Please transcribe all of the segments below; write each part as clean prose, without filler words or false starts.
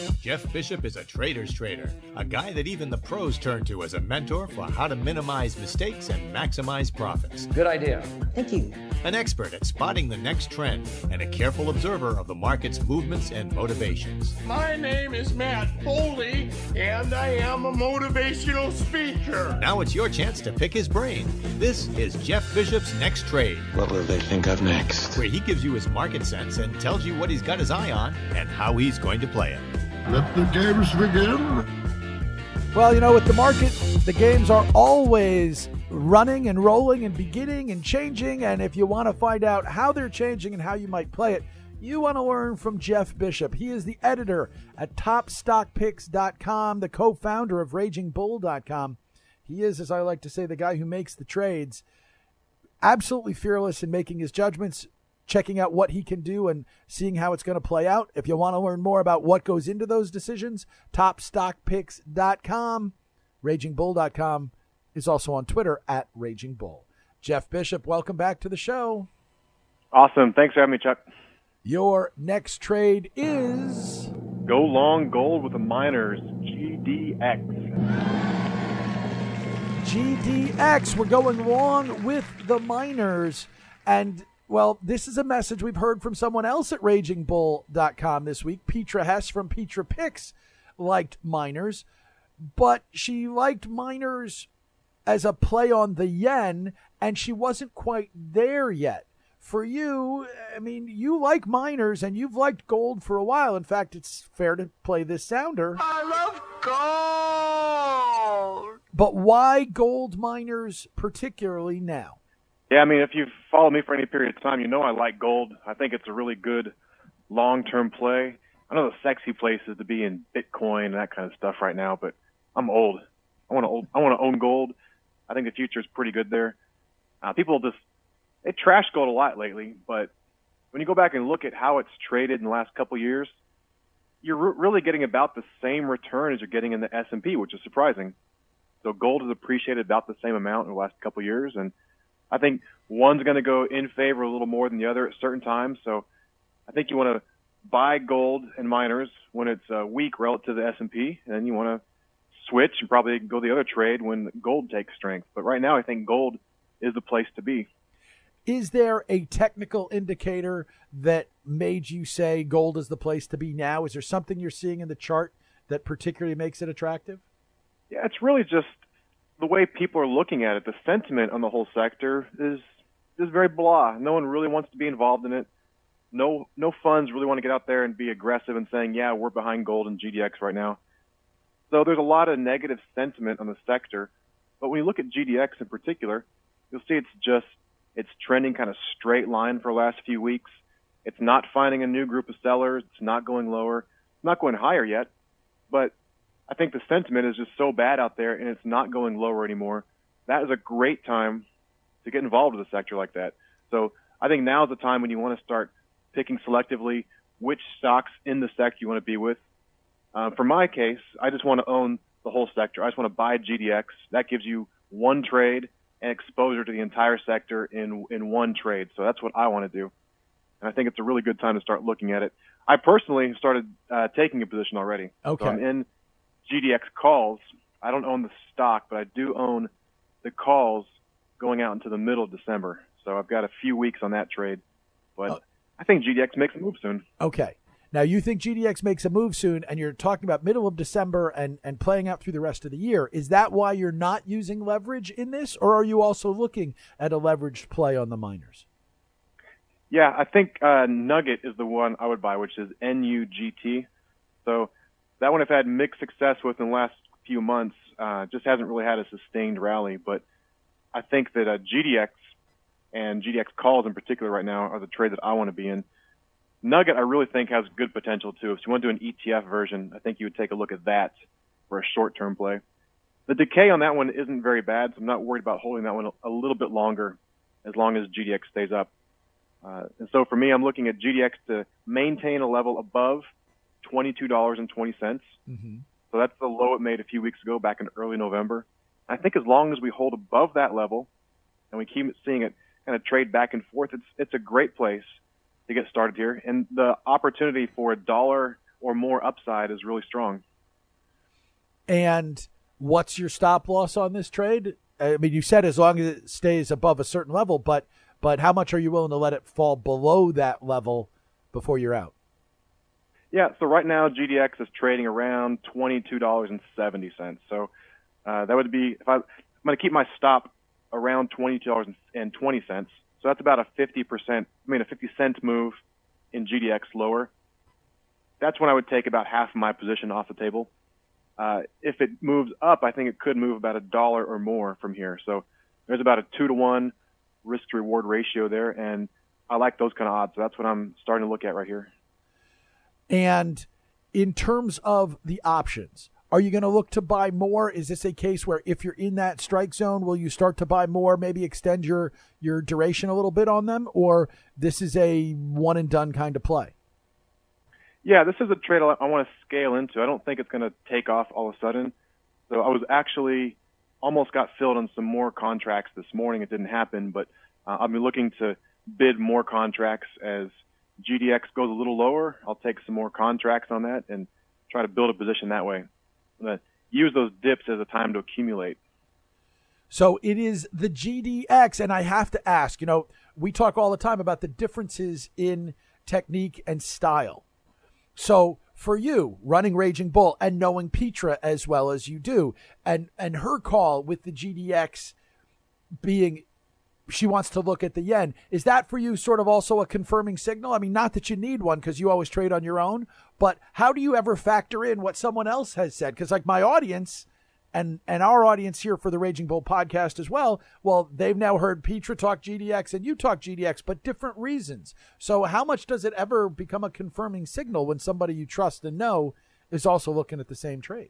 Jeff Bishop is a trader's trader, a guy that even the pros turn to as a mentor for how to minimize mistakes and maximize profits. Good idea. Thank you. An expert at spotting the next trend and a careful observer of the market's movements and motivations. My name is Matt Foley, and I am a motivational speaker. Now it's your chance to pick his brain. This is Jeff Bishop's Next Trade. What will they think of next? Where he gives you his market sense and tells you what he's got his eye on and how he's going to play it. Let the games begin. Well, with the market, the games are always running and rolling and beginning and changing. And if you want to find out how they're changing and how you might play it, you want to learn from Jeff Bishop. He is the editor at TopStockPicks.com, the co-founder of RagingBull.com. He is, as I like to say, the guy who makes the trades. Absolutely fearless in making his judgments, checking out what he can do and seeing how it's going to play out. If you want to learn more about what goes into those decisions, TopStockPicks.com. RagingBull.com is also on Twitter at RagingBull. Jeff Bishop, welcome back to the show. Awesome. Thanks for having me, Chuck. Your next trade is... Go long gold with the miners, GDX. GDX. We're going long with the miners. And, well, this is a message we've heard from someone else at RagingBull.com this week. Petra Hess from Petra Picks liked miners, but she liked miners as a play on the yen, and she wasn't quite there yet. For you, I mean, you like miners, and you've liked gold for a while. In fact, it's fair to play this sounder. I love gold. But why gold miners particularly now? Yeah, I mean, if you've followed me for any period of time, you know I like gold. I think it's a really good long-term play. I know the sexy place is to be in Bitcoin and that kind of stuff right now, but I'm old. I want to own gold. I think the future is pretty good there. People they trash gold a lot lately, but when you go back and look at how it's traded in the last couple of years, you're really getting about the same return as you're getting in the S&P, which is surprising. So gold has appreciated about the same amount in the last couple of years, and I think one's going to go in favor a little more than the other at certain times. So I think you want to buy gold and miners when it's weak relative to the S&P, and then you want to switch and probably go the other trade when gold takes strength. But right now I think gold is the place to be. Is there a technical indicator that made you say gold is the place to be now? Is there something you're seeing in the chart that particularly makes it attractive? Yeah, it's really just the way people are looking at it. The sentiment on the whole sector is very blah. No one really wants to be involved in it. No funds really want to get out there and be aggressive and saying, yeah, we're behind gold and GDX right now. So there's a lot of negative sentiment on the sector. But when you look at GDX in particular, you'll see it's trending kind of straight line for the last few weeks. It's not finding a new group of sellers. It's not going lower. It's not going higher yet. But I think the sentiment is just so bad out there, and it's not going lower anymore. That is a great time to get involved with a sector like that. So I think now is the time when you want to start picking selectively which stocks in the sector you want to be with. For my case, I just want to own the whole sector. I just want to buy GDX. That gives you one trade and exposure to the entire sector in one trade. So that's what I want to do. And I think it's a really good time to start looking at it. I personally started taking a position already. Okay. So I'm in GDX calls. I don't own the stock, but I do own the calls going out into the middle of December. So I've got a few weeks on that trade. But I think GDX makes a move soon. Okay. Now, you think GDX makes a move soon, and you're talking about middle of December and playing out through the rest of the year. Is that why you're not using leverage in this, or are you also looking at a leveraged play on the miners? Yeah, I think Nugget is the one I would buy, which is NUGT. So that one I've had mixed success with in the last few months. Just hasn't really had a sustained rally. But I think that GDX and GDX calls in particular right now are the trade that I want to be in. Nugget, I really think, has good potential, too. If you want to do an ETF version, I think you would take a look at that for a short-term play. The decay on that one isn't very bad, so I'm not worried about holding that one a little bit longer as long as GDX stays up. And so for me, I'm looking at GDX to maintain a level above $22.20. Mm-hmm. So that's the low it made a few weeks ago back in early November. I think as long as we hold above that level and we keep seeing it kind of trade back and forth, it's a great place to get started here. And the opportunity for $1 or more upside is really strong. And what's your stop loss on this trade? I mean, you said as long as it stays above a certain level, but how much are you willing to let it fall below that level before you're out? Yeah, so right now GDX is trading around $22.70. So that would be, I'm going to keep my stop around $22.20. So that's about a 50% move in GDX lower. That's when I would take about half of my position off the table. If it moves up, I think it could move about $1 or more from here. So there's about a 2-to-1 risk to reward ratio there, and I like those kind of odds. So that's what I'm starting to look at right here. And in terms of the options, are you going to look to buy more? Is this a case where if you're in that strike zone, will you start to buy more, maybe extend your duration a little bit on them, or this is a one and done kind of play? Yeah, this is a trade I want to scale into. I don't think it's going to take off all of a sudden. So I was actually almost got filled on some more contracts this morning. It didn't happen, but I'll be looking to bid more contracts as GDX goes a little lower. I'll take some more contracts on that and try to build a position that way. I'm going to use those dips as a time to accumulate. So it is the GDX, and I have to ask, we talk all the time about the differences in technique and style. So for you, running Raging Bull and knowing Petra as well as you do, and her call with the GDX being she wants to look at the yen, is that for you sort of also a confirming signal? I mean, not that you need one because you always trade on your own, but how do you ever factor in what someone else has said? Because like my audience and our audience here for the Raging Bull podcast as well, they've now heard Petra talk GDX and you talk GDX, but different reasons. So how much does it ever become a confirming signal when somebody you trust and know is also looking at the same trade?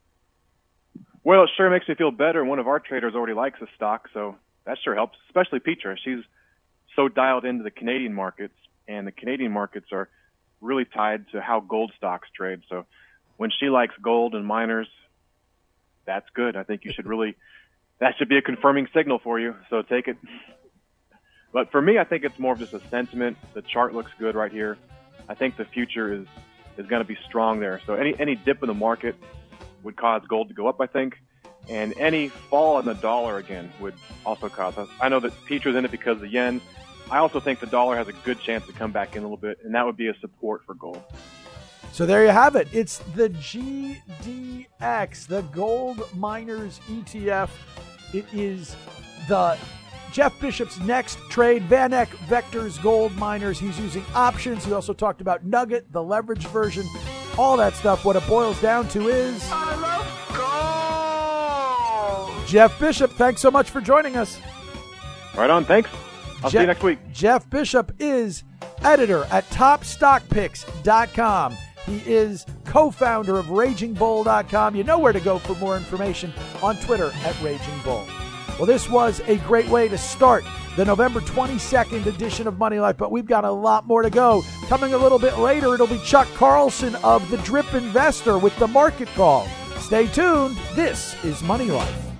Well, it sure makes me feel better. One of our traders already likes the stock, so that sure helps, especially Petra. She's so dialed into the Canadian markets, and the Canadian markets are really tied to how gold stocks trade. So when she likes gold and miners, that's good. I think you should that should be a confirming signal for you, so take it. But for me, I think it's more of just a sentiment. The chart looks good right here. I think the future is going to be strong there. So any dip in the market would cause gold to go up, I think. And any fall in the dollar again would also cause us. I know that Petra's in it because of the yen. I also think the dollar has a good chance to come back in a little bit, and that would be a support for gold. So there you have it. It's the GDX, the Gold Miners ETF. It is the Jeff Bishop's next trade, Van Eck Vectors Gold Miners. He's using options. He also talked about Nugget, the leverage version, all that stuff. What it boils down to is I love gold. Jeff Bishop, thanks so much for joining us. Right on. Thanks. I'll see you next week. Jeff Bishop is editor at TopStockPicks.com. He is co-founder of RagingBull.com. You know where to go for more information on Twitter at Raging Bull. Well, this was a great way to start the November 22nd edition of Money Life, but we've got a lot more to go. Coming a little bit later, it'll be Chuck Carlson of The Drip Investor with the Market Call. Stay tuned. This is Money Life.